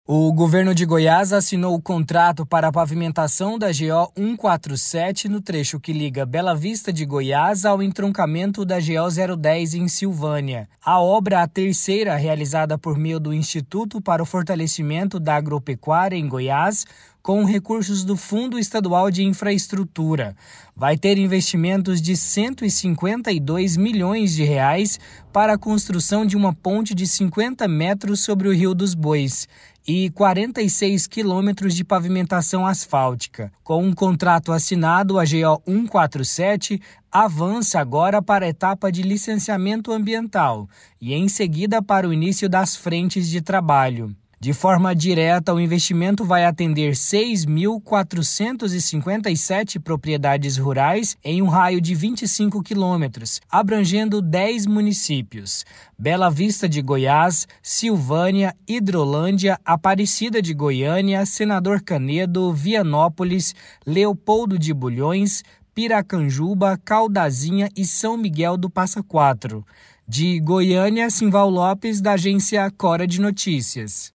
O governo de Goiás assinou o contrato para a pavimentação da GO 147 no trecho que liga Bela Vista de Goiás ao entroncamento da GO 010 em Silvânia. A obra, a terceira realizada por meio do Instituto para o Fortalecimento da Agropecuária em Goiás, com recursos do Fundo Estadual de Infraestrutura. Vai ter investimentos de R$ 152 milhões para a construção de uma ponte de 50 metros sobre o Rio dos Bois e 46 quilômetros de pavimentação asfáltica. Com um contrato assinado, a GO 147 avança agora para a etapa de licenciamento ambiental e, em seguida, para o início das frentes de trabalho. De forma direta, o investimento vai atender 6.457 propriedades rurais em um raio de 25 quilômetros, abrangendo 10 municípios: Bela Vista de Goiás, Silvânia, Hidrolândia, Aparecida de Goiânia, Senador Canedo, Vianópolis, Leopoldo de Bulhões, Piracanjuba, Caldazinha e São Miguel do Passa Quatro. De Goiânia, Simval Lopes, da agência Cora de Notícias.